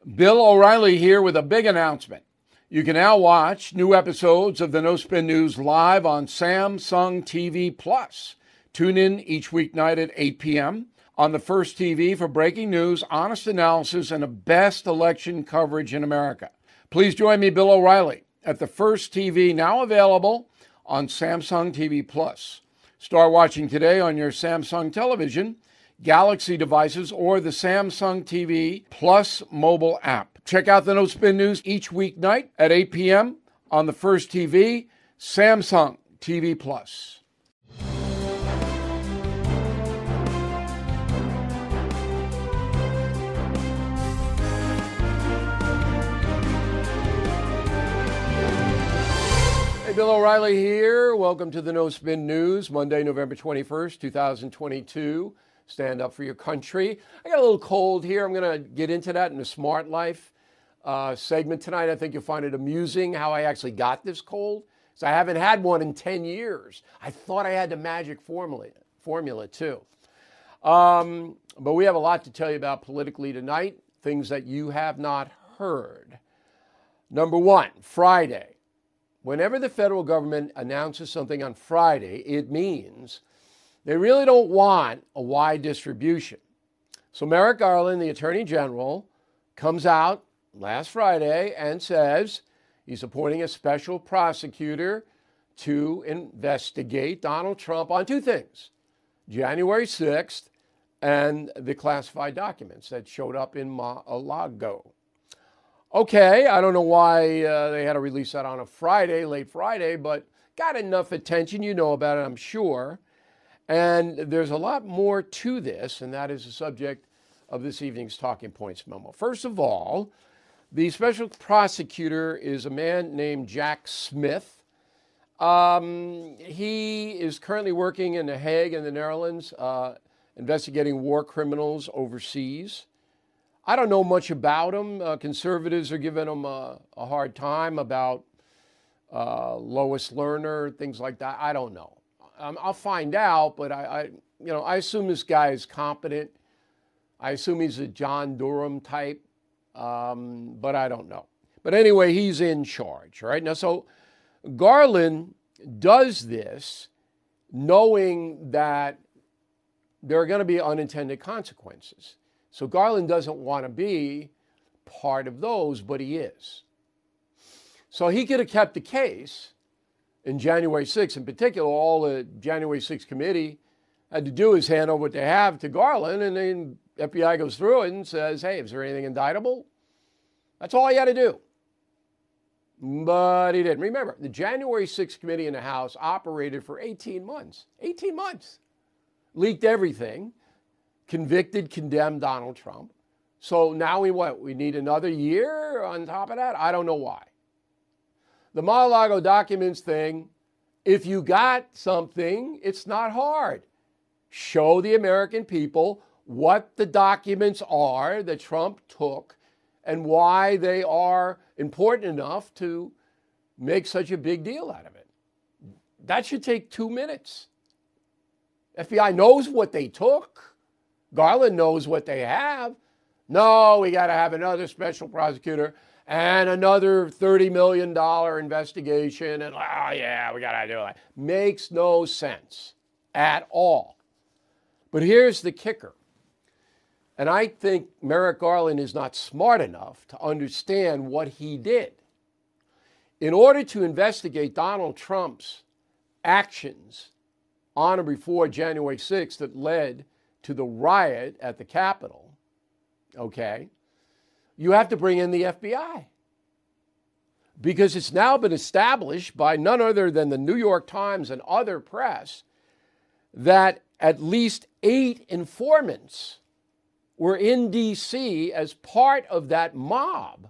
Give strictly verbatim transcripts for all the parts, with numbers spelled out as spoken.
Bill O'Reilly here with a big announcement. You can now watch new episodes of the No Spin News live on Samsung T V Plus. Tune in each weeknight at eight p.m. on the First T V for breaking news, honest analysis, and the best election coverage in America. Please join me, Bill O'Reilly, at the First T V, now available on Samsung T V Plus. Start watching today on your Samsung television, Galaxy devices, or the Samsung T V Plus mobile app. Check out the No Spin News each weeknight at eight p.m. on the First T V, Samsung T V Plus. Hey, Bill O'Reilly here. Welcome to the No Spin News, Monday, November twenty-first, twenty twenty-two. Stand up for your country. I got a little cold here. I'm going to get into that in the Smart Life uh, segment tonight. I think you'll find it amusing how I actually got this cold. So I haven't had one in ten years. I thought I had the magic formula, formula too. Um, but we have a lot to tell you about politically tonight, things that you have not heard. Number one, Friday. Whenever the federal government announces something on Friday, it means they really don't want a wide distribution. So Merrick Garland, the Attorney General, comes out last Friday and says he's appointing a special prosecutor to investigate Donald Trump on two things: January sixth and the classified documents that showed up in Mar-a-Lago. Okay, I don't know why uh, they had to release that on a Friday, late Friday, but got enough attention. You know about it, I'm sure. And there's a lot more to this, and that is the subject of this evening's Talking Points memo. First of all, the special prosecutor is a man named Jack Smith. Um, he is currently working in The Hague in the Netherlands, uh, investigating war criminals overseas. I don't know much about him. Uh, conservatives are giving him a, a hard time about uh, Lois Lerner, things like that. I don't know. Um, I'll find out, but I, I, you know, I assume this guy is competent. I assume he's a John Durham type, um, but I don't know. But anyway, he's in charge, right? Now, so Garland does this knowing that there are going to be unintended consequences. So Garland doesn't want to be part of those, but he is. So he could have kept the case. In January sixth, in particular, all the January sixth committee had to do is hand over what they have to Garland, and then F B I goes through it and says, hey, is there anything indictable? That's all he had to do. But he didn't. Remember, the January sixth committee in the House operated for eighteen months. eighteen months. Leaked everything. Convicted, condemned Donald Trump. So now we what? We need another year on top of that? I don't know why. The Mar-a-Lago documents thing, if you got something, it's not hard. Show the American people what the documents are that Trump took and why they are important enough to make such a big deal out of it. That should take two minutes. F B I knows what they took. Garland knows what they have. No, we got to have another special prosecutor and another thirty million dollars investigation, and, oh, yeah, we got to do it. Makes no sense at all. But here's the kicker. And I think Merrick Garland is not smart enough to understand what he did. In order to investigate Donald Trump's actions on or before January sixth that led to the riot at the Capitol, okay, you have to bring in the F B I. Because it's now been established by none other than the New York Times and other press that at least eight informants were in D C as part of that mob.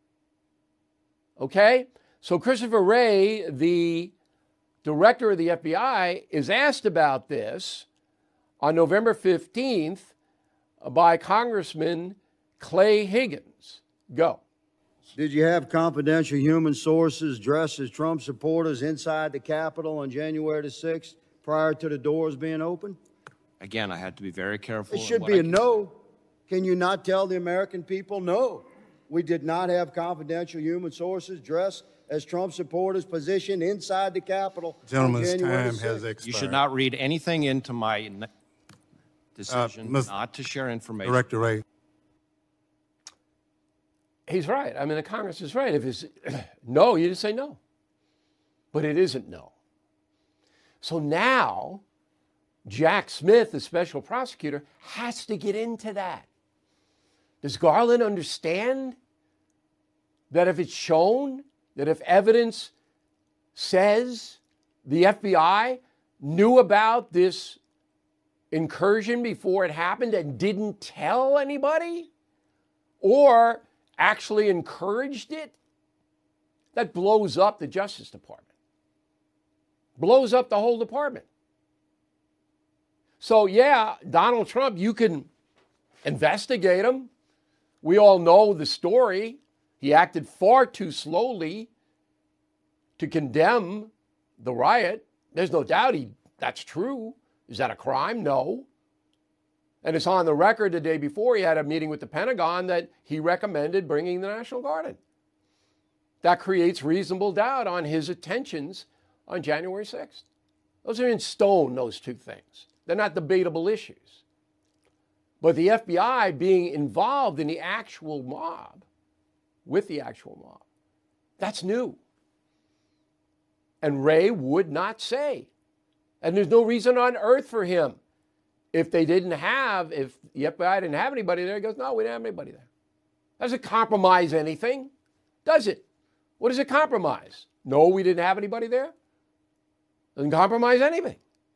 Okay? So Christopher Wray, the director of the F B I, is asked about this on November fifteenth by Congressman Clay Higgins. Go. Did you have confidential human sources dressed as Trump supporters inside the Capitol on January the sixth prior to the doors being open? Again, I had to be very careful. It should be a no. Can you not tell the American people no? We did not have confidential human sources dressed as Trump supporters positioned inside the Capitol. Gentleman's on January time the has sixth. expired. You should not read anything into my n- decision Miz not to share information. Director Wray. He's right. I mean, the Congress is right. If it's no, you just say no. But it isn't no. So now, Jack Smith, the special prosecutor, has to get into that. Does Garland understand that if it's shown, that if evidence says the F B I knew about this incursion before it happened and didn't tell anybody, or actually encouraged it, that blows up the Justice Department. Blows up the whole department. So yeah, Donald Trump, you can investigate him. We all know the story. He acted far too slowly to condemn the riot. There's no doubt he, that's true. Is that a crime? No. And it's on the record the day before he had a meeting with the Pentagon that he recommended bringing the National Guard in. That creates reasonable doubt on his intentions on January sixth. Those are in stone, those two things. They're not debatable issues. But the F B I being involved in the actual mob, with the actual mob, that's new. And Wray would not say. And there's no reason on earth for him. If they didn't have, if the F B I didn't have anybody there, he goes, no, we didn't have anybody there. Does it compromise anything? Does it? What does it compromise? No, we didn't have anybody there. Doesn't compromise anything.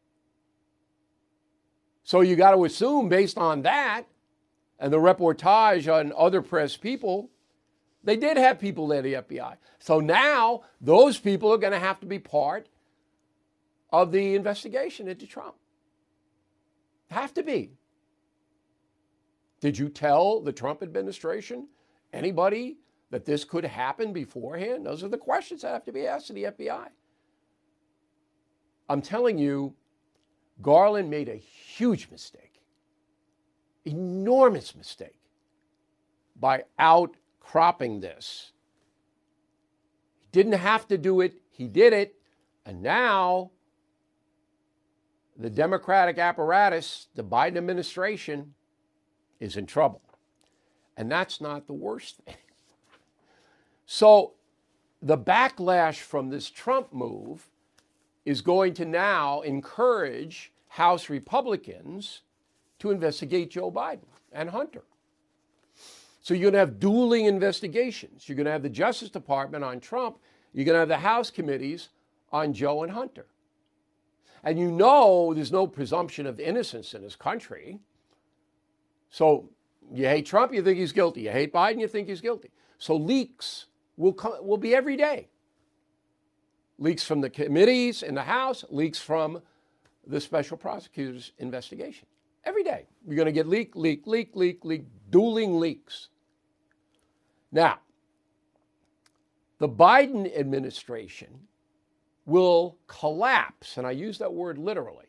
So you got to assume based on that and the reportage on other press people, they did have people there, the F B I. So now those people are going to have to be part of the investigation into Trump. Have to be. Did you tell the Trump administration, anybody, that this could happen beforehand? Those are the questions that have to be asked of the F B I. I'm telling you, Garland made a huge mistake, enormous mistake, by outcropping this. He didn't have to do it, he did it, and now the Democratic apparatus, the Biden administration, is in trouble. And that's not the worst thing. So the backlash from this Trump move is going to now encourage House Republicans to investigate Joe Biden and Hunter. So you're going to have dueling investigations. You're going to have the Justice Department on Trump. You're going to have the House committees on Joe and Hunter. And you know there's no presumption of innocence in this country. So you hate Trump, you think he's guilty. You hate Biden, you think he's guilty. So leaks will come, will be every day. Leaks from the committees in the House, leaks from the special prosecutor's investigation. Every day. You're going to get leak, leak, leak, leak, leak, dueling leaks. Now, the Biden administration will collapse, and I use that word literally,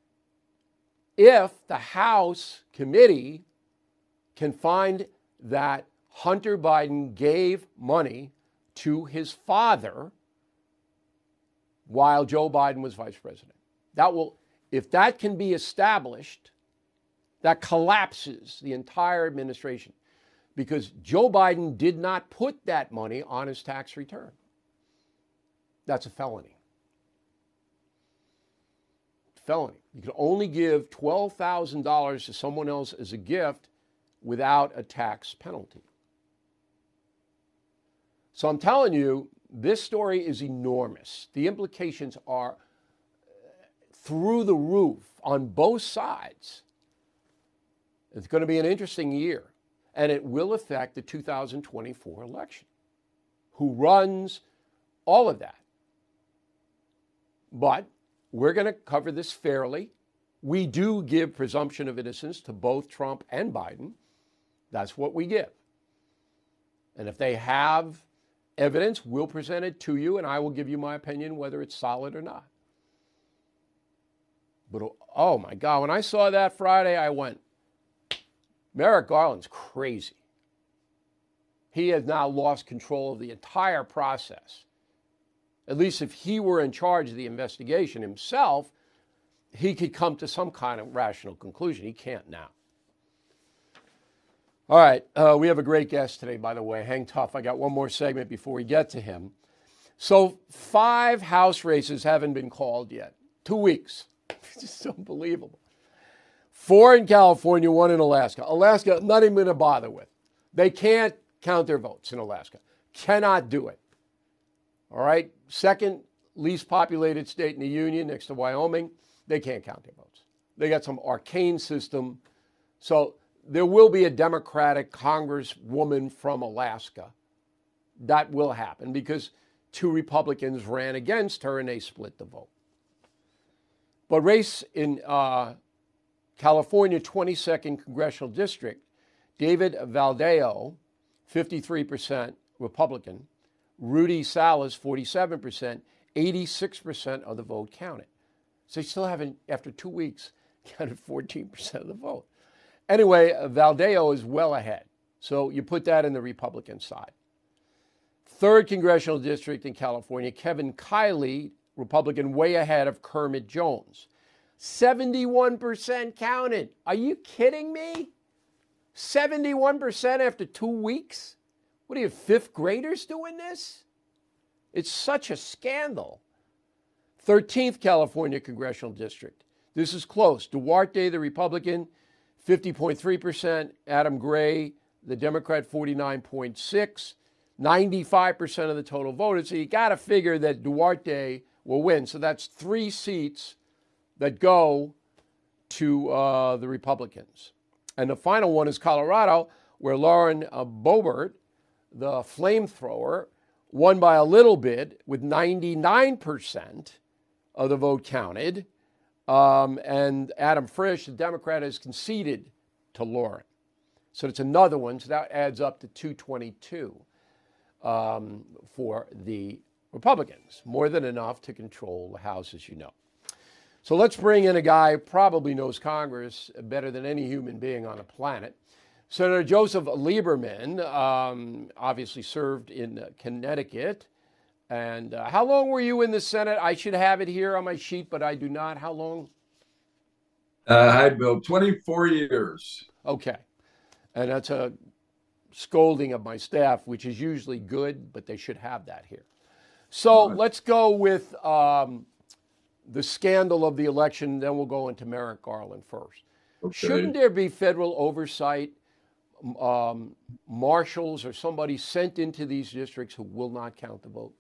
if the House committee can find that Hunter Biden gave money to his father while Joe Biden was vice president. That will, if that can be established, that collapses the entire administration, because Joe Biden did not put that money on his tax return. That's a felony. Felony. You can only give twelve thousand dollars to someone else as a gift without a tax penalty. So I'm telling you, this story is enormous. The implications are through the roof on both sides. It's going to be an interesting year, and it will affect the two thousand twenty-four election. Who runs, all of that. But we're going to cover this fairly. We do give presumption of innocence to both Trump and Biden. That's what we give. And if they have evidence, we'll present it to you, and I will give you my opinion whether it's solid or not. But oh my God, when I saw that Friday, I went, Merrick Garland's crazy. he has now lost control of the entire process. At least if he were in charge of the investigation himself, he could come to some kind of rational conclusion. He can't now. All right, uh, we have a great guest today, by the way. Hang tough. I got one more segment before we get to him. So five House races haven't been called yet. Two weeks. It's just unbelievable. Four in California, one in Alaska. Alaska, not even going to bother with. They can't count their votes in Alaska. Cannot do it. All right? Second least populated state in the union next to Wyoming. They can't count their votes. They got some arcane system. So there will be a Democratic congresswoman from Alaska. That will happen because two Republicans ran against her and they split the vote. But race in uh, California twenty-second Congressional District, David Valdeo, fifty-three percent Republican, Rudy Salas, forty-seven percent, eighty-six percent of the vote counted. So they still haven't, after two weeks, counted fourteen percent of the vote. Anyway, Valdeo is well ahead. So you put that in the Republican side. Third Congressional District in California, Kevin Kiley, Republican, way ahead of Kermit Jones. seventy-one percent counted. Are you kidding me? seventy-one percent after two weeks? What are you, fifth graders doing this? It's such a scandal. thirteenth California Congressional District. This is close. Duarte, the Republican, fifty point three percent. Adam Gray, the Democrat, forty-nine point six. ninety-five percent of the total voted. So you got to figure that Duarte will win. So that's three seats that go to uh, the Republicans. And the final one is Colorado, where Lauren uh, Boebert, the flamethrower, won by a little bit with ninety-nine percent of the vote counted. Um, and Adam Frisch, the Democrat, has conceded to Lauren. So it's another one. So that adds up to two twenty-two um, for the Republicans. More than enough to control the House, as you know. So let's bring in a guy who probably knows Congress better than any human being on the planet. Senator Joseph Lieberman um, obviously served in uh, Connecticut. And uh, how long were you in the Senate? I should have it here on my sheet, but I do not. How long? Uh, hi, Bill. twenty-four years. Okay. And that's a scolding of my staff, which is usually good, but they should have that here. So right. Let's go with um, the scandal of the election. Then we'll go into Merrick Garland first. Okay. Shouldn't there be federal oversight, um, marshals or somebody sent into these districts who will not count the vote?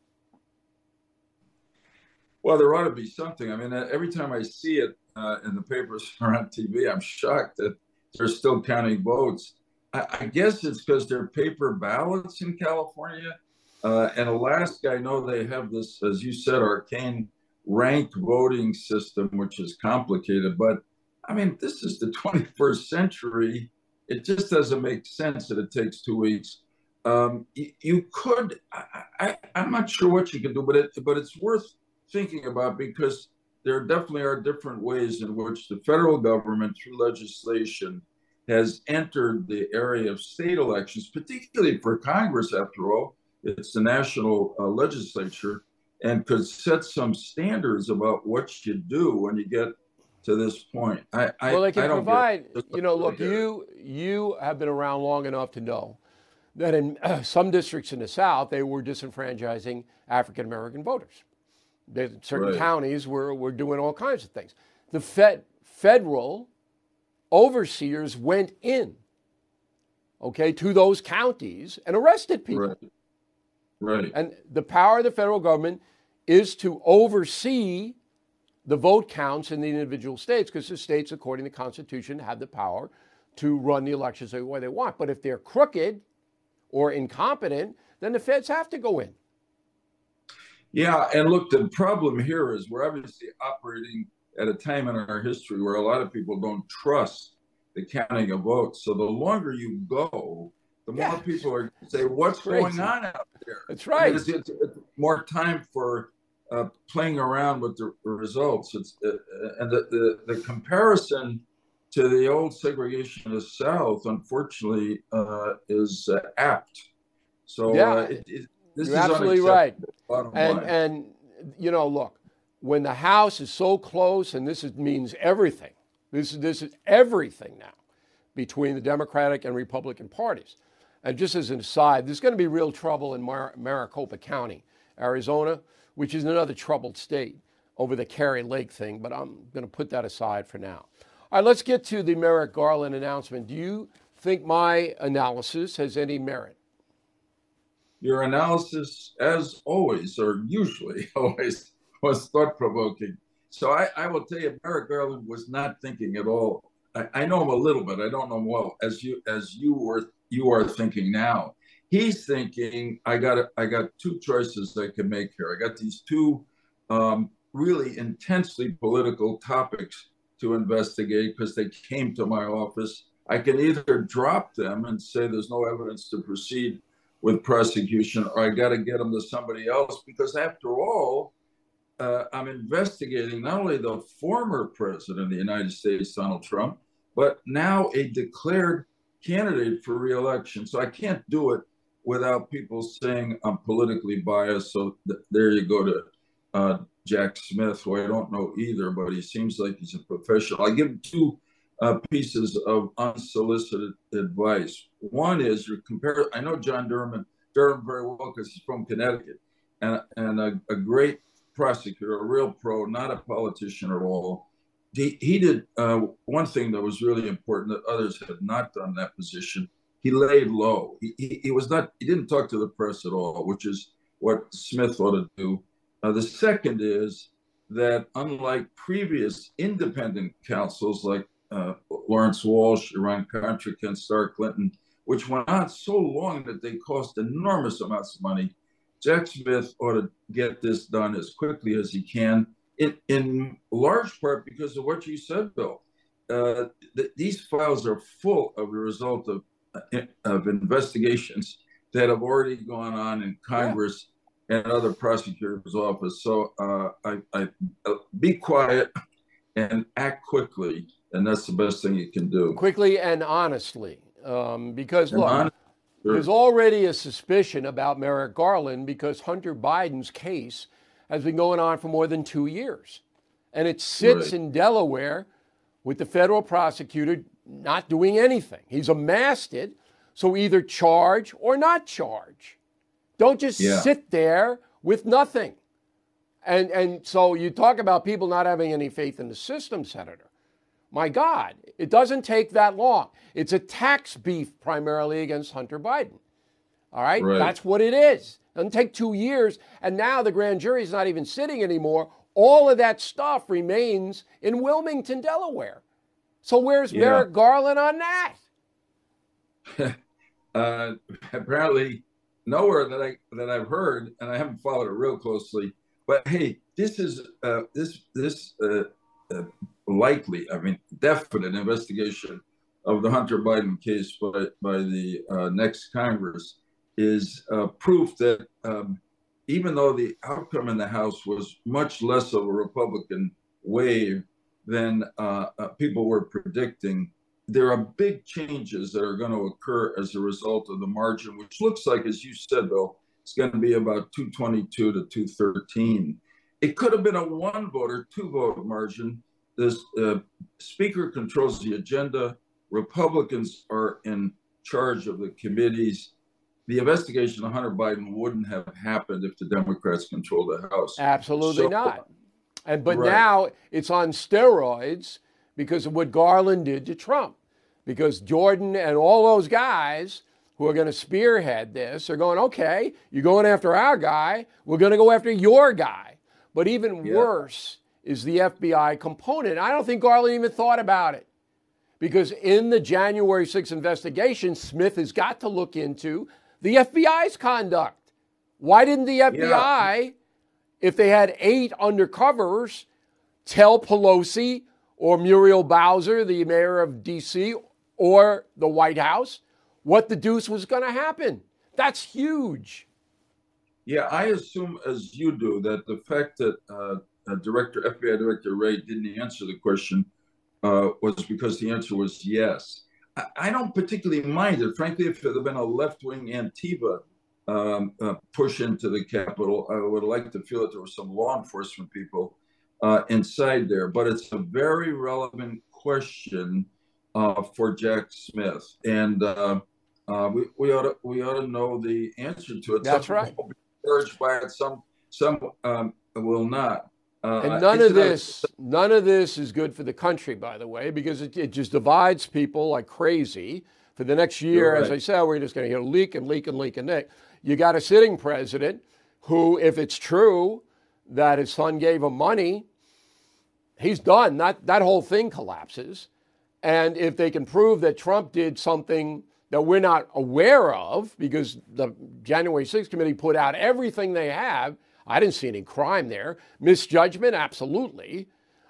Well, there ought to be something. I mean, every time I see it uh, in the papers or on T V, I'm shocked that they're still counting votes. I, I guess it's because they're paper ballots in California. Uh, and Alaska, I know they have this, as you said, arcane ranked voting system, which is complicated. But, I mean, this is the twenty-first century. It just doesn't make sense that it takes two weeks. Um, you, you could, I, I, I'm not sure what you could do, but it, but it's worth thinking about, because there definitely are different ways in which the federal government, through legislation, has entered the area of state elections, particularly for Congress, after all. It's the national uh, legislature, and could set some standards about what you do when you get to this point. I, I, well, they can I don't provide, get, you know, look, you, you have been around long enough to know that in uh, some districts in the South, they were disenfranchising African-American voters. Certain right. counties were, were doing all kinds of things. The fed, federal overseers went in, okay, to those counties and arrested people. Right. Right. And the power of the federal government is to oversee the vote counts in the individual states, because the states, according to the Constitution, have the power to run the elections the way they want. But if they're crooked or incompetent, then the feds have to go in. Yeah, and look, the problem here is we're obviously operating at a time in our history where a lot of people don't trust the counting of votes. So the longer you go, the more yeah. people are going to say, what's going on out there? That's right. I mean, it's, it's, it's more time for uh, playing around with the results. It's uh, and the, the, the comparison to the old segregation of the South, unfortunately, uh, is uh, apt. So Yeah, uh, it, it, this you're is absolutely right. Bottom And line. and you know, look, when the House is so close, and this is, means everything. This is this is everything now between the Democratic and Republican parties. And just as an aside, there's going to be real trouble in Mar- Maricopa County, Arizona, which is another troubled state over the Kari Lake thing. But I'm going to put that aside for now. All right, let's get to the Merrick Garland announcement. Do you think my analysis has any merit? Your analysis, as always, or usually always, was thought-provoking. So I, I will tell you, Merrick Garland was not thinking at all. I, I know him a little bit. I don't know him well, as you as you were you are thinking now. He's thinking, I got a, I got two choices I can make here. I got these two um, really intensely political topics to investigate because they came to my office. I can either drop them and say there's no evidence to proceed with prosecution, or I got to get them to somebody else, because after all, uh, I'm investigating not only the former president of the United States, Donald Trump, but now a declared candidate for re-election. So I can't do it without people saying I'm politically biased. So th- there you go to uh, Jack Smith, who I don't know either, but he seems like he's a professional. I give him two uh, pieces of unsolicited advice. One is you compare. I know John Durham, Durham very well because he's from Connecticut, and and a, a great prosecutor, a real pro, not a politician at all. He, he did uh, one thing that was really important that others have not done in that position. He laid low. He, he, he was not. He didn't talk to the press at all, which is what Smith ought to do. Uh, the second is that unlike previous independent counsels like uh, Lawrence Walsh, Iran Contra, Ken Starr, Clinton, which went on so long that they cost enormous amounts of money, Jack Smith ought to get this done as quickly as he can, in, in large part because of what you said, Bill. Uh, th- these files are full of the result of, uh, of investigations that have already gone on in Congress yeah. and other prosecutors' office. So uh, I, I uh, be quiet and act quickly, and that's the best thing you can do. Quickly and honestly, um, because look, honest, sure. there's already a suspicion about Merrick Garland because Hunter Biden's case has been going on for more than two years. And it sits right. in Delaware with the federal prosecutor not doing anything. He's amassed it, so either charge or not charge. Don't just yeah. sit there with nothing. And and so you talk about people not having any faith in the system, Senator. My God, it doesn't take that long. It's a tax beef primarily against Hunter Biden. All right? right. That's what it is. It doesn't take two years. And now the grand jury is not even sitting anymore. All of that stuff remains in Wilmington, Delaware. So where's yeah. Merrick Garland on that? uh, apparently nowhere that I that I've heard, and I haven't followed it real closely. But hey, this is uh, this this uh, uh, likely, I mean, definite investigation of the Hunter Biden case by by the uh, next Congress is uh, proof that um, even though the outcome in the House was much less of a Republican wave than uh, uh, people were predicting, there are big changes that are going to occur as a result of the margin, which looks like, as you said, Bill, it's going to be about two twenty-two to two thirteen. It could have been a one vote or two vote margin. The uh, Speaker controls the agenda. Republicans are in charge of the committees. The investigation of Hunter Biden wouldn't have happened if the Democrats controlled the House. Absolutely so, not. And but right. now it's on steroids because of what Garland did to Trump. Because Jordan and all those guys who are going to spearhead this are going, okay, you're going after our guy, we're going to go after your guy. But even yeah. worse is the F B I component. I don't think Garland even thought about it. Because in the January sixth investigation, Smith has got to look into the F B I's conduct. Why didn't the F B I, yeah. if they had eight undercovers, tell Pelosi or Muriel Bowser, the mayor of D C, or the White House, what the deuce was going to happen? That's huge. Yeah, I assume, as you do, that the fact that uh, uh, Director F B I Director Wray didn't answer the question uh, was because the answer was yes. I, I don't particularly mind it. Frankly, if it had been a left-wing Antifa um, uh, push into the Capitol. I would like to feel that there were some law enforcement people uh, inside there, but it's a very relevant question uh, for Jack Smith, and uh, uh, we we ought to we ought to know the answer to it. That's some right. Will be encouraged by it. Some some um, will not. Uh, and none of this, none of this is good for the country, by the way, because it, it just divides people like crazy. For the next year, right. as I said, we're just going to hear leak and leak and leak and leak. You got a sitting president who, if it's true that his son gave him money, he's done. That, that whole thing collapses. And if they can prove that Trump did something that we're not aware of, because the January sixth committee put out everything they have, I didn't see any crime there. Misjudgment, absolutely.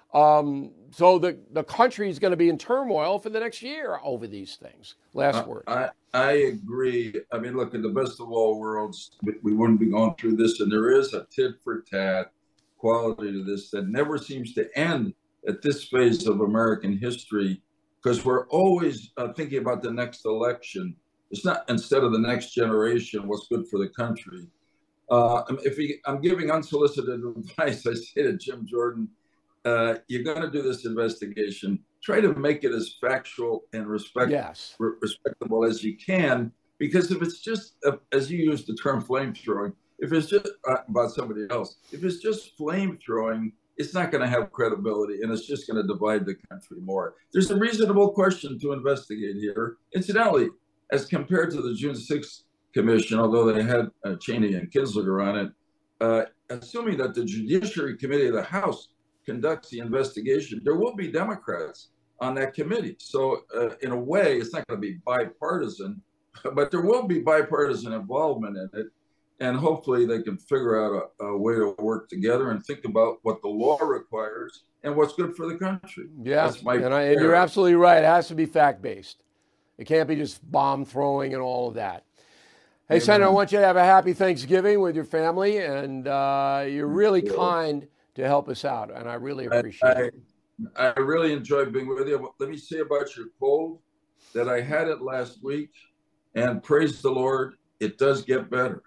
Um, so the, the country is going to be in turmoil for the next year over these things. Last I, word. I, I agree. I mean, look, in the best of all worlds, we wouldn't be going through this. And there is a tit for tat quality to this that never seems to end at this phase of American history, because we're always uh, thinking about the next election. It's not, instead of the next generation, what's good for the country. Uh, if he, I'm giving unsolicited advice, I say to Jim Jordan, uh, you're going to do this investigation. Try to make it as factual and respect, yes. re- respectable as you can, because if it's just, uh, as you used the term flame throwing, if it's just uh, about somebody else, if it's just flame throwing, it's not going to have credibility, and it's just going to divide the country more. There's a reasonable question to investigate here. Incidentally, as compared to the June sixth Commission, although they had uh, Cheney and Kinslinger on it, uh, assuming that the Judiciary Committee of the House conducts the investigation, there will be Democrats on that committee. So uh, in a way, it's not going to be bipartisan, but there will be bipartisan involvement in it. And hopefully they can figure out a, a way to work together and think about what the law requires and what's good for the country. Yeah, That's my and, I, and you're absolutely right. It has to be fact-based. It can't be just bomb throwing and all of that. Hey, Amen. Senator, I want you to have a happy Thanksgiving with your family, and uh, you're really kind to help us out, and I really appreciate I, it. I, I really enjoyed being with you. Let me say about your cold that I had it last week, and praise the Lord, it does get better.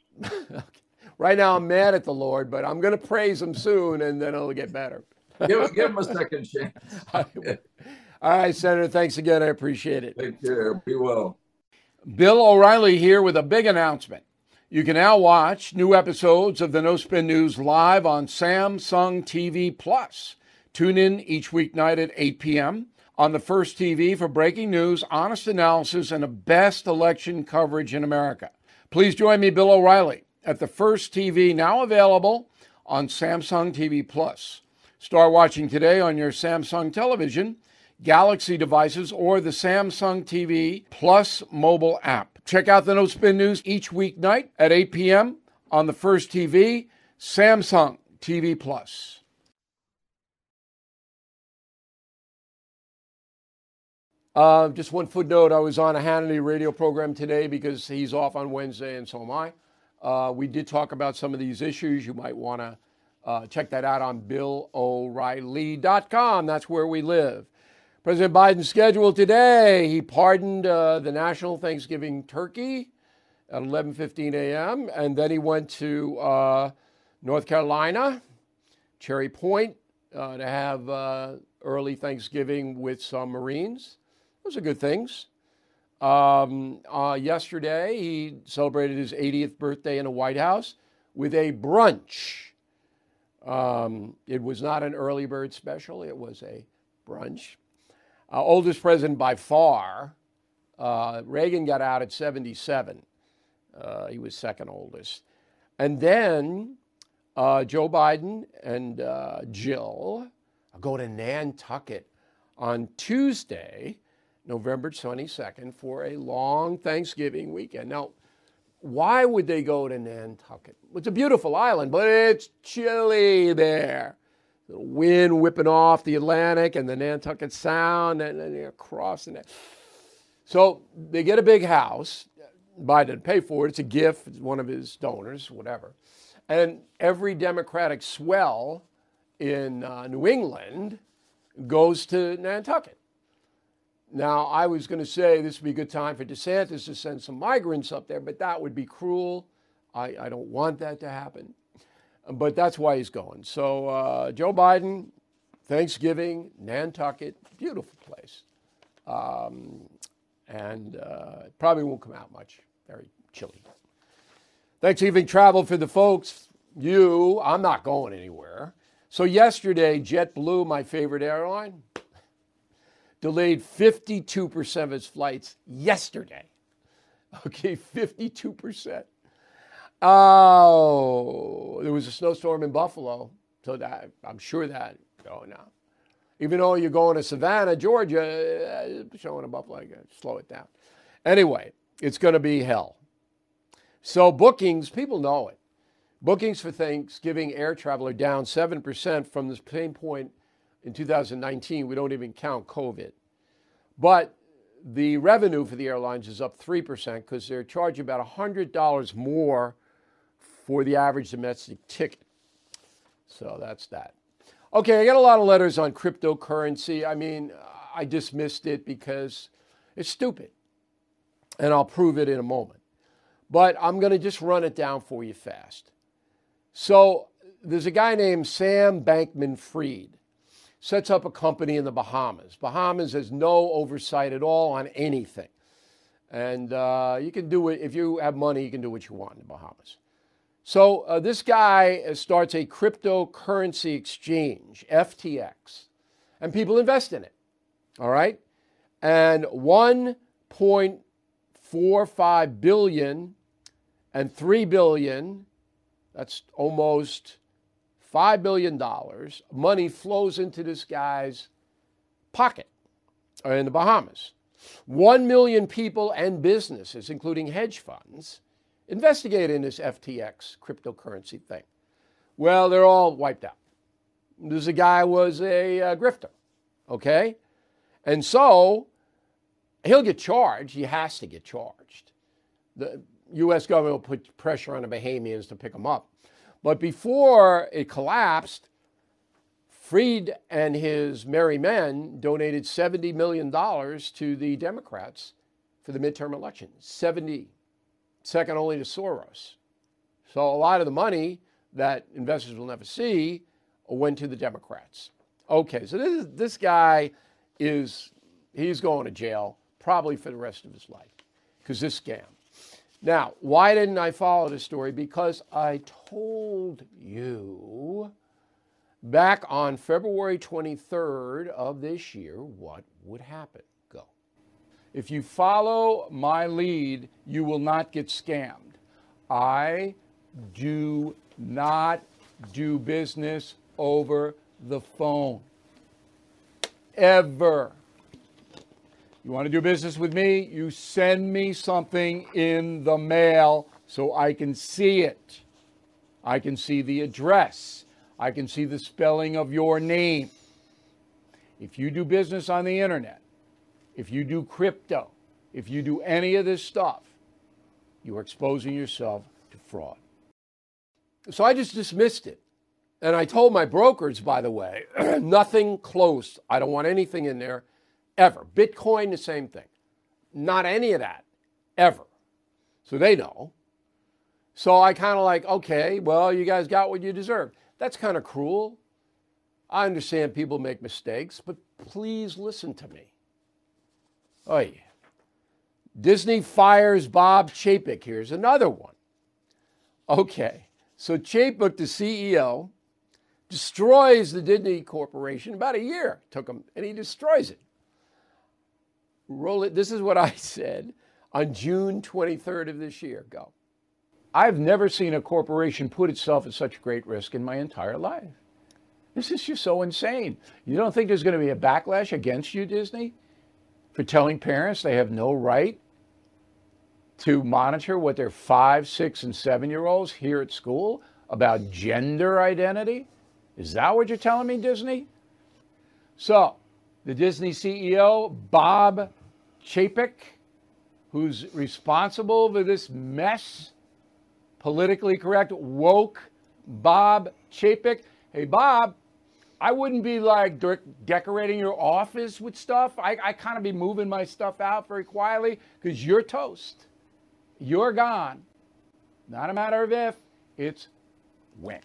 Right now, I'm mad at the Lord, but I'm going to praise him soon, and then it'll get better. give, give him a second chance. All right, Senator, thanks again. I appreciate it. Take care. Be well. Bill O'Reilly here with a big announcement. You can now watch new episodes of the No Spin News live on Samsung T V Plus. Tune in each weeknight at eight p.m. on the First T V for breaking news, honest analysis, and the best election coverage in America. Please join me, Bill O'Reilly, at the First T V, now available on Samsung T V Plus. Start watching today on your Samsung television, Galaxy devices, or the Samsung T V Plus mobile app. Check out the No Spin News each weeknight at eight p.m. on the First T V, Samsung T V Plus. Uh, just one footnote, I was on a Hannity radio program today because he's off on Wednesday and so am I. Uh, we did talk about some of these issues. You might want to uh, check that out on Bill O'Reilly dot com. That's where we live. President Biden's schedule today, he pardoned uh, the national Thanksgiving turkey at eleven fifteen a.m. And then he went to uh, North Carolina, Cherry Point, uh, to have uh, early Thanksgiving with some Marines. Those are good things. Um, uh, yesterday, he celebrated his eightieth birthday in the White House with a brunch. Um, it was not an early bird special. It was a brunch. Uh, oldest president by far. Uh, Reagan got out at seventy-seven. Uh, he was second oldest. And then uh, Joe Biden and uh, Jill go to Nantucket on Tuesday, November twenty-second, for a long Thanksgiving weekend. Now, why would they go to Nantucket? It's a beautiful island, but it's chilly there. The wind whipping off the Atlantic and the Nantucket Sound, and then you're crossing it. So they get a big house. Biden didn't pay for it. It's a gift. It's one of his donors, whatever. And every Democratic swell in uh, New England goes to Nantucket. Now, I was going to say this would be a good time for DeSantis to send some migrants up there, but that would be cruel. I, I don't want that to happen. But that's why he's going. So uh, Joe Biden, Thanksgiving, Nantucket, beautiful place. Um, and uh, it probably won't come out much. Very chilly. Thanksgiving travel for the folks. You, I'm not going anywhere. So yesterday, JetBlue, my favorite airline, delayed fifty-two percent of its flights yesterday. Okay, fifty-two percent. Oh, there was a snowstorm in Buffalo, so that I'm sure that, oh no. Even though you're going to Savannah, Georgia, showing in Buffalo, I gotta slow it down. Anyway, it's going to be hell. So bookings, people know it. Bookings for Thanksgiving air travel are down seven percent from the same point in two thousand nineteen. We don't even count COVID. But the revenue for the airlines is up three percent because they're charging about one hundred dollars more for the average domestic ticket. So that's that. Okay, I got a lot of letters on cryptocurrency. I mean, I dismissed it because it's stupid. And I'll prove it in a moment. But I'm going to just run it down for you fast. So there's a guy named Sam Bankman-Fried. Sets up a company in the Bahamas. Bahamas has no oversight at all on anything. And uh, you can do it, if you have money, you can do what you want in the Bahamas. So uh, this guy starts a cryptocurrency exchange, F T X, and people invest in it, all right? And one point four five billion and three billion, that's almost five billion dollars, money flows into this guy's pocket in the Bahamas. One million people and businesses, including hedge funds, investigate in this F T X cryptocurrency thing. Well, they're all wiped out. This guy was a uh, grifter, okay? And so he'll get charged. He has to get charged. The U S government will put pressure on the Bahamians to pick him up. But before it collapsed, Fried and his merry men donated seventy million dollars to the Democrats for the midterm election. seventy, second only to Soros. So a lot of the money that investors will never see went to the Democrats. Okay, so this, this guy is, he's going to jail probably for the rest of his life because this scam. Now, why didn't I follow this story? Because I told you back on February twenty-third of this year what would happen. Go. If you follow my lead, you will not get scammed. I do not do business over the phone. Ever. You want to do business with me? You send me something in the mail so I can see it. I can see the address. I can see the spelling of your name. If you do business on the internet, if you do crypto, if you do any of this stuff, you are exposing yourself to fraud. So I just dismissed it. And I told my brokers, by the way, nothing close. I don't want anything in there. Ever. Bitcoin, the same thing. Not any of that. Ever. So they know. So I kind of like, okay, well, you guys got what you deserve. That's kind of cruel. I understand people make mistakes, but please listen to me. Oh, yeah. Disney fires Bob Chapek. Here's another one. Okay. So Chapek, the C E O, destroys the Disney Corporation. About a year took him, and he destroys it. Roll it. This is what I said on June twenty-third of this year. Go. I've never seen a corporation put itself at such great risk in my entire life. This is just so insane. You don't think there's going to be a backlash against you, Disney, for telling parents they have no right to monitor what their five, six, and seven-year-olds hear at school about gender identity? Is that what you're telling me, Disney? So, the Disney C E O, Bob Chapek, who's responsible for this mess, politically correct, woke Bob Chapek. Hey, Bob, I wouldn't be like de- decorating your office with stuff. I, I kind of be moving my stuff out very quietly because you're toast. You're gone. Not a matter of if, it's when.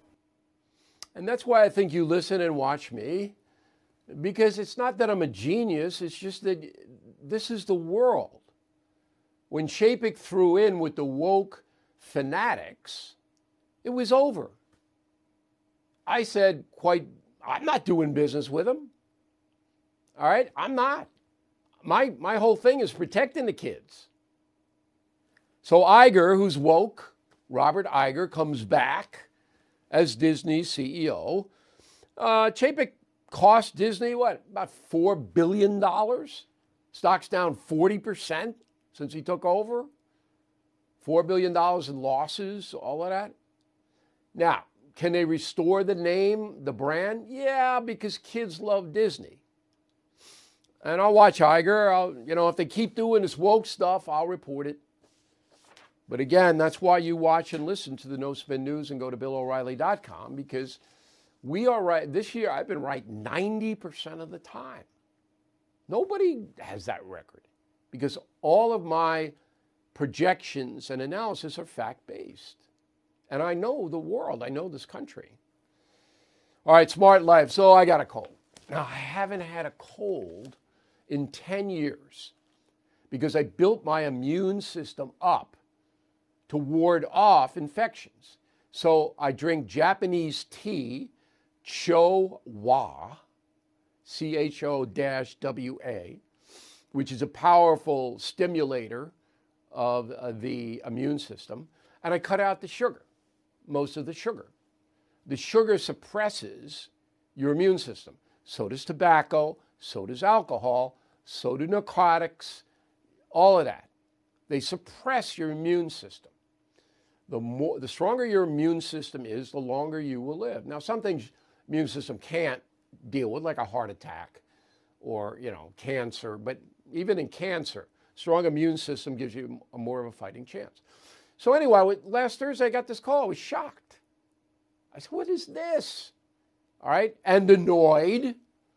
And that's why I think you listen and watch me, because it's not that I'm a genius, it's just that this is the world. When Chapek threw in with the woke fanatics, it was over. I said quite, I'm not doing business with them. All right, I'm not. My, my whole thing is protecting the kids. So Iger, who's woke, Robert Iger, comes back as Disney's C E O. Uh, Chapek cost Disney, what, about four billion dollars? Stock's down forty percent since he took over. four billion dollars in losses, all of that. Now, can they restore the name, the brand? Yeah, because kids love Disney. And I'll watch Iger. I'll, you know, if they keep doing this woke stuff, I'll report it. But again, that's why you watch and listen to the No Spin News and go to Bill O'Reilly dot com, because we are right. This year, I've been right ninety percent of the time. Nobody has that record because all of my projections and analysis are fact-based. And I know the world. I know this country. All right, Smart Life. So I got a cold. Now, I haven't had a cold in ten years because I built my immune system up to ward off infections. So I drink Japanese tea, Cho-wa, C H O W A, which is a powerful stimulator of uh, the immune system. And I cut out the sugar, most of the sugar. The sugar suppresses your immune system. So does tobacco, so does alcohol, so do narcotics, all of that. They suppress your immune system. The more, the stronger your immune system is, the longer you will live. Now, some things immune system can't deal with, like a heart attack or, you know, cancer. But even in cancer, strong immune system gives you a more of a fighting chance. So anyway, last Thursday I got this call. I was shocked. I said, what is this? All right, and annoyed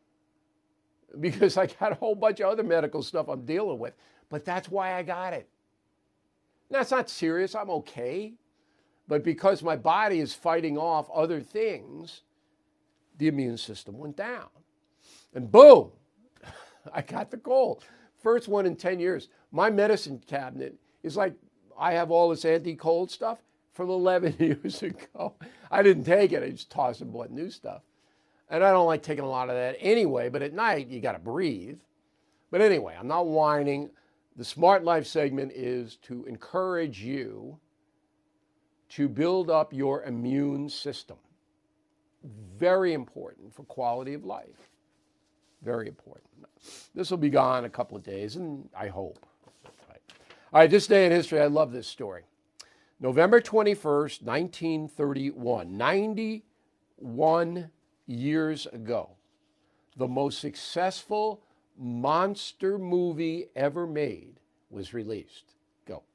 because I got a whole bunch of other medical stuff I'm dealing with. But that's why I got it. Now, it's not serious. I'm okay. But because my body is fighting off other things, the immune system went down. And boom, I got the cold. First one in ten years. My medicine cabinet is like, I have all this anti-cold stuff from eleven years ago. I didn't take it. I just tossed and bought new stuff. And I don't like taking a lot of that anyway, but at night, you got to breathe. But anyway, I'm not whining. The Smart Life segment is to encourage you to build up your immune system. Very important for quality of life. Very important. This will be gone in a couple of days, and I hope. All right, this day in history, I love this story. November twenty-first, nineteen thirty-one, ninety-one years ago, the most successful monster movie ever made was released. Go.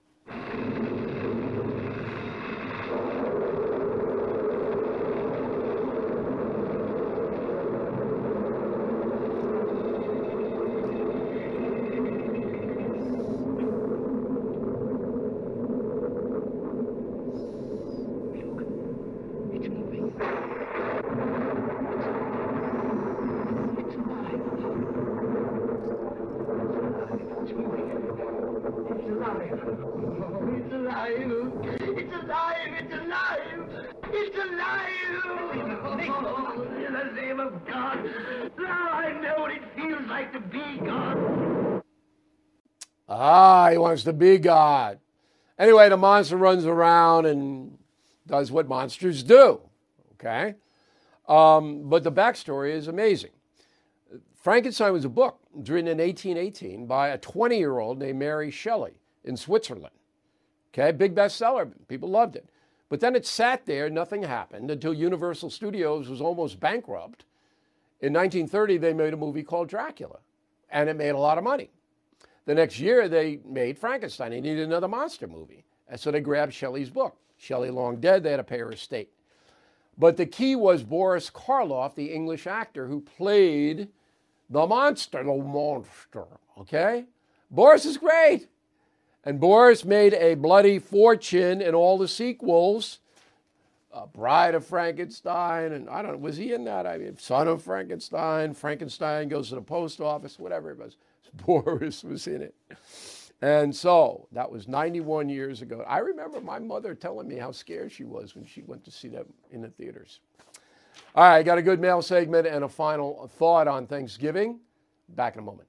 Ah, he wants to be God. Anyway, the monster runs around and does what monsters do, okay? Um, but the backstory is amazing. Frankenstein was a book written in eighteen eighteen by a twenty-year-old named Mary Shelley in Switzerland. Okay, big bestseller. People loved it. But then it sat there, nothing happened until Universal Studios was almost bankrupt. In nineteen thirty, they made a movie called Dracula, and it made a lot of money. The next year, they made Frankenstein. They needed another monster movie. And so they grabbed Shelley's book. Shelley long dead, they had to pay her estate. But the key was Boris Karloff, the English actor who played the monster, the monster, okay? Boris is great. And Boris made a bloody fortune in all the sequels. Uh, Bride of Frankenstein, and I don't know, was he in that? I mean, Son of Frankenstein, Frankenstein goes to the post office, whatever it was. Boris was in it. And so that was ninety-one years ago. I remember my mother telling me how scared she was when she went to see that in the theaters. All right, got a good mail segment and a final thought on Thanksgiving. Back in a moment.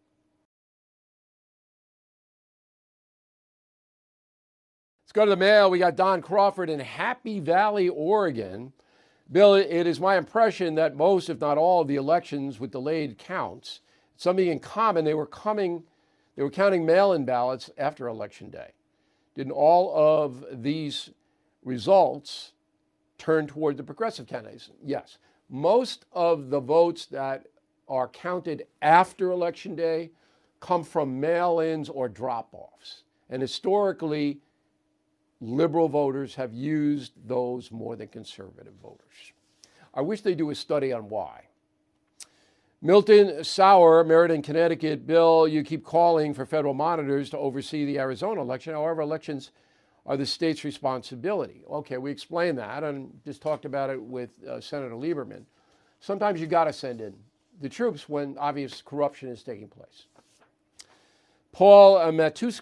Let's go to the mail. We got Don Crawford in Happy Valley, Oregon. Bill, it is my impression that most, if not all, of the elections with delayed counts, something in common, they were coming, they were counting mail-in ballots after Election Day. Didn't all of these results turn toward the progressive candidates? Yes. Most of the votes that are counted after Election Day come from mail-ins or drop-offs. And historically, liberal voters have used those more than conservative voters. I wish they'd do a study on why. Milton Sauer, Meriden, Connecticut. Bill, you keep calling for federal monitors to oversee the Arizona election. However, elections are the state's responsibility. Okay, we explained that and just talked about it with uh, Senator Lieberman. Sometimes you got to send in the troops when obvious corruption is taking place. Paul uh, Matus,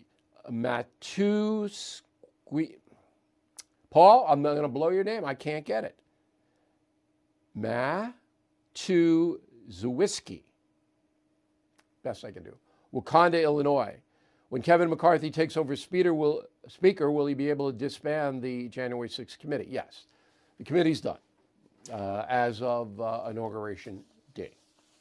Matus, Paul, I'm not going to blow your name. I can't get it. Matuszewski. Best I can do. Wakanda, Illinois. When Kevin McCarthy takes over speaker, will, speaker, will he be able to disband the January sixth committee? Yes. The committee's done uh, as of uh, inauguration day.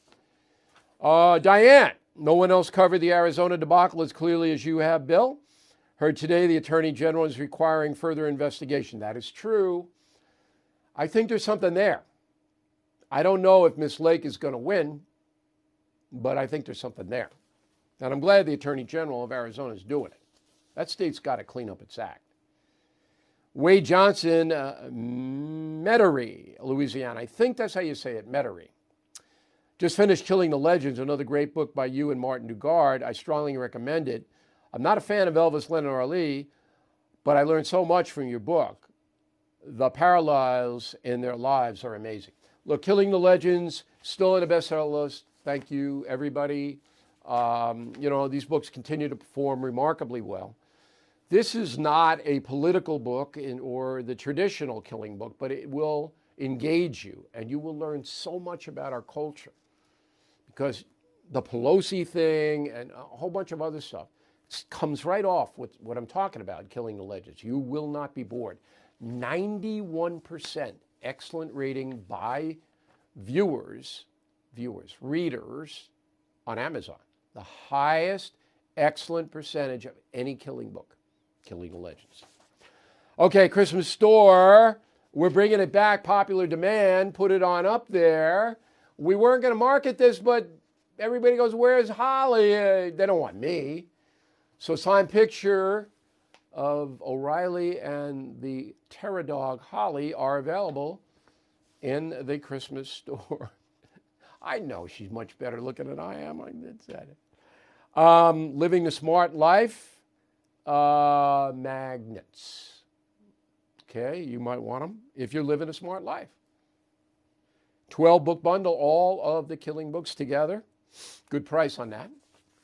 Uh, Diane, no one else covered the Arizona debacle as clearly as you have, Bill. Heard today the Attorney General is requiring further investigation. That is true. I think there's something there. I don't know if Miss Lake is going to win, but I think there's something there. And I'm glad the Attorney General of Arizona is doing it. That state's got to clean up its act. Wade Johnson, uh, Metairie, Louisiana. I think that's how you say it, Metairie. Just finished Killing the Legends, another great book by you and Martin Dugard. I strongly recommend it. I'm not a fan of Elvis, Len, or Ali, but I learned so much from your book. The parallels in their lives are amazing. Look, Killing the Legends, still on the bestseller list. Thank you, everybody. Um, you know, these books continue to perform remarkably well. This is not a political book in, or the traditional killing book, but it will engage you, and you will learn so much about our culture. Because the Pelosi thing and a whole bunch of other stuff comes right off with what I'm talking about, Killing the Legends. You will not be bored. ninety-one percent excellent rating by viewers, viewers, readers on Amazon. The highest excellent percentage of any killing book, Killing the Legends. Okay, Christmas store. We're bringing it back, popular demand, put it on up there. We weren't going to market this, but everybody goes, where's Holly? Uh, they don't want me. So signed picture of O'Reilly and the Terra Dog Holly are available in the Christmas store. I know she's much better looking than I am. I said it. Um, Living the Smart Life, uh, magnets. Okay, you might want them if you're living a smart life. twelve book bundle, all of the killing books together. Good price on that.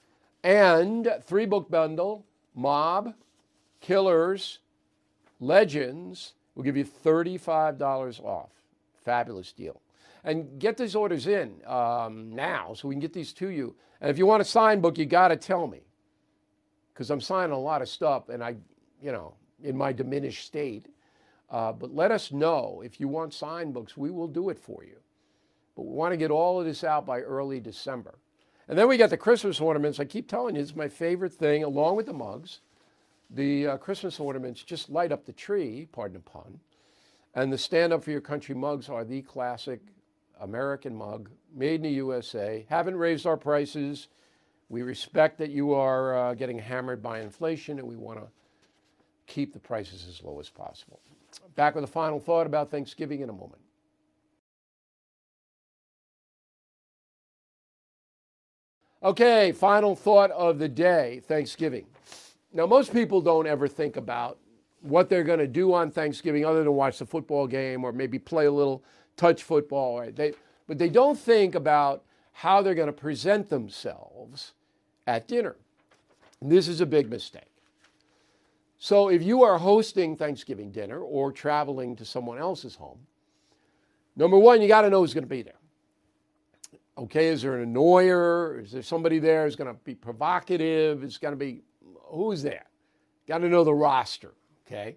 And three book bundle, Mob, Killers, Legends, will give you thirty-five dollars off. Fabulous deal. And get these orders in um, now so we can get these to you. And if you want a signed book, you got to tell me. Because I'm signing a lot of stuff and I, you know, in my diminished state. Uh, but let us know if you want signed books. We will do it for you. But we want to get all of this out by early December. And then we got the Christmas ornaments. I keep telling you, it's my favorite thing, along with the mugs. The uh, Christmas ornaments just light up the tree, pardon the pun. And the Stand Up for Your Country mugs are the classic American mug, made in the U S A. Haven't raised our prices. We respect that you are uh, getting hammered by inflation, and we want to keep the prices as low as possible. Back with a final thought about Thanksgiving in a moment. Okay, final thought of the day, Thanksgiving. Now, most people don't ever think about what they're going to do on Thanksgiving other than watch the football game or maybe play a little touch football. Right? They, but they don't think about how they're going to present themselves at dinner. And this is a big mistake. So if you are hosting Thanksgiving dinner or traveling to someone else's home, number one, you got to know who's going to be there. Okay, is there an annoyer? Is there somebody there who's going to be provocative? Is going to be, who's there? Got to know the roster, okay?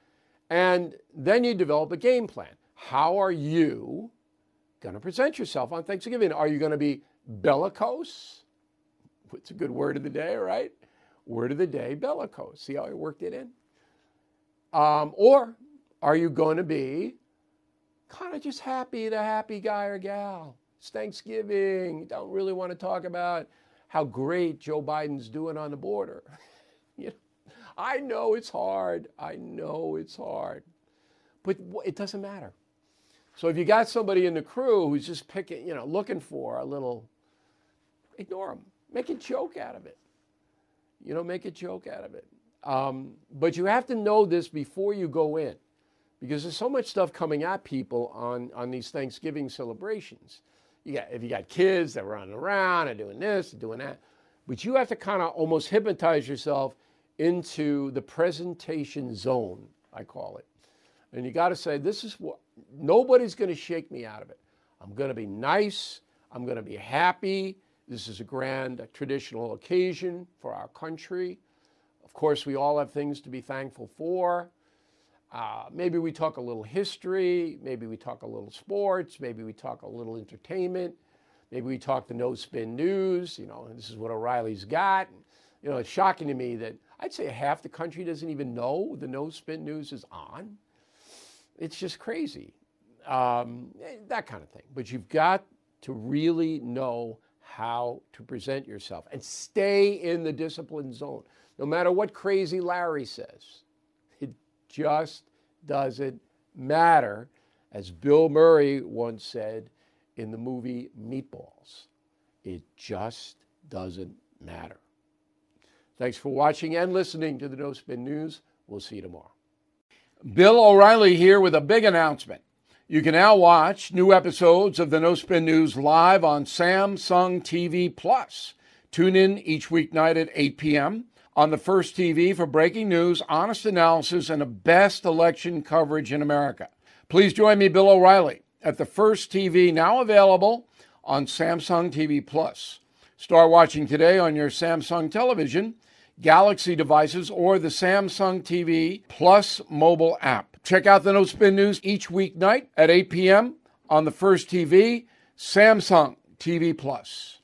And then you develop a game plan. How are you going to present yourself on Thanksgiving? Are you going to be bellicose? It's a good word of the day, right? Word of the day, bellicose. See how I worked it in? Um, or are you going to be kind of just happy, the happy guy or gal? It's Thanksgiving. You don't really want to talk about how great Joe Biden's doing on the border. You know, I know it's hard. I know it's hard. But it doesn't matter. So if you got somebody in the crew who's just picking, you know, looking for a little, ignore them. Make a joke out of it. You know, make a joke out of it. Um, but you have to know this before you go in, because there's so much stuff coming at people on, on these Thanksgiving celebrations. You got, if you got kids that are running around and doing this and doing that, but you have to kind of almost hypnotize yourself into the presentation zone, I call it. And you got to say, this is what, nobody's going to shake me out of it. I'm going to be nice. I'm going to be happy. This is a grand, a traditional occasion for our country. Of course, we all have things to be thankful for. Uh, maybe we talk a little history. Maybe we talk a little sports. Maybe we talk a little entertainment. Maybe we talk the No Spin News. You know, this is what O'Reilly's got. You know, it's shocking to me that I'd say half the country doesn't even know the No Spin News is on. It's just crazy. Um, that kind of thing. But you've got to really know how to present yourself and stay in the discipline zone. No matter what crazy Larry says, it just doesn't matter. As Bill Murray once said in the movie Meatballs, it just doesn't matter. Thanks for watching and listening to the No Spin News. We'll see you tomorrow. Bill O'Reilly here with a big announcement. You can now watch new episodes of the No Spin News live on Samsung T V Plus. Tune in each weeknight at eight p.m. on the First T V for breaking news, honest analysis, and the best election coverage in America. Please join me, Bill O'Reilly, at the First T V, now available on Samsung T V Plus. Start watching today on your Samsung television, Galaxy devices, or the Samsung T V Plus mobile app. Check out the No Spin News each weeknight at eight p.m. on the First T V, Samsung T V Plus.